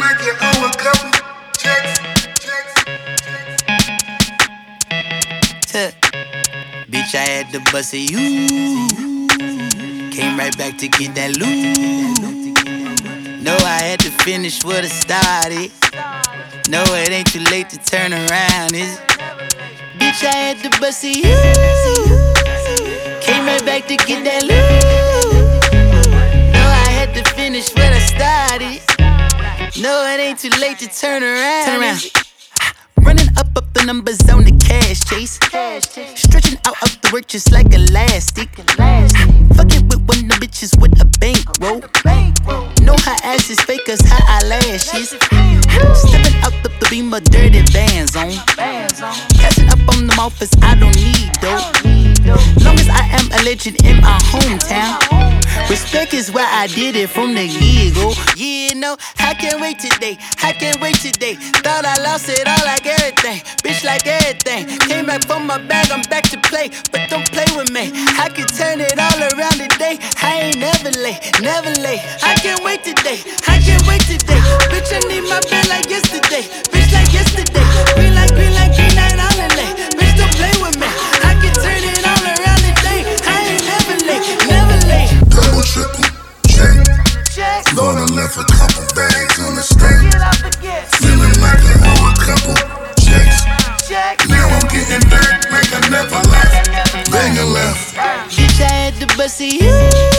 like you owe a couple checks. Bitch, I had to bust a you. Came right back to get that loot. No, I had to finish what I started. No, it ain't too late to turn around, is it? Bitch, I had to bust a you. Came right back to get that loot. No, I had to finish what I started. No, it ain't too late to turn around. Turn around. Running up the numbers on the cash chase. Stretching out the work just like elastic. Fucking with one of the bitches with a bankroll. Know her ass is fake as her eyelashes. Stepping out the beam of dirty Vans on. Passing up on them offers I don't need though. Long as I am a legend in my hometown. Respect is why I did it from the get-go. Yeah, no, I can't wait today. I can't wait today. Thought I lost it all like everything. Bitch, like everything. Came back from my bag, I'm back to play. But don't play with me. I can turn it all around today. I ain't never late, never late. I can't wait today. I can't wait today. Bitch, I need my bed like yesterday. Bitch, like yesterday. Green like green night on the lake. Bitch, don't play with me. I can turn it all around today. I ain't never late, never late. Double, triple, check. Gonna left a couple bags on the stand. Feeling like I owe a couple checks. Now I'm getting back like I never left. Bang a left. Bitch, I had to bust a you.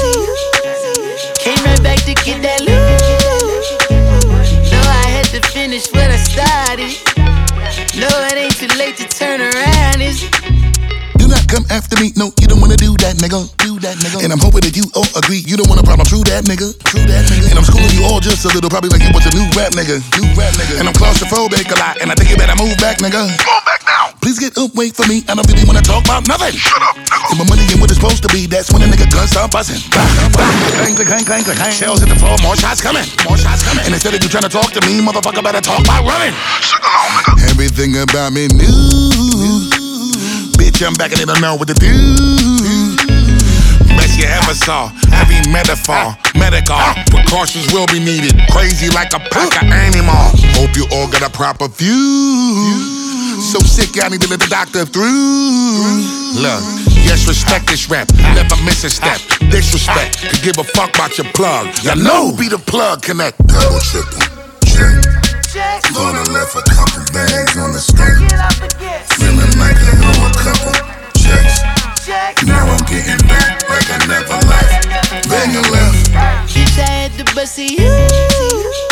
Came right back to get that loot. No, I had to finish what I started. No, it ain't too late to turn around, is it? Do not come after me, no, you don't wanna do that, nigga. Do that, nigga. And I'm hoping that you all agree, you don't want a problem, true that, nigga. True that, nigga. And I'm schooling you all just a little, probably like you was a new rap, nigga. New rap, nigga. And I'm claustrophobic a lot, and I think you better move back, nigga. Move back now. Please get up, wait for me, I don't really wanna talk about nothing. Shut up, nigga. And my money ain't what it's supposed to be, that's when a nigga guns start buzzing. Clang, clang, clang, clang, clang. Shells hit the floor, more shots coming. More shots coming. And instead of you trying to talk to me, motherfucker better talk by running. Sing along, nigga. Everything about me new. Bitch, I'm back and they don't know what to do. Best you ever saw, every metaphor, medical precautions will be needed. Crazy like a pack of animals. Hope you all got a proper view. So sick, I need to let the doctor through. Look, yes, respect this rap. Never miss a step. Disrespect, could give a fuck about your plug. You know, be the plug connect. Double, triple, check. Gonna left a couple bags on the stand. Feeling like I owe a couple checks. Now I'm getting back like I never left. Bang a left. Bitch, I had to bust a you.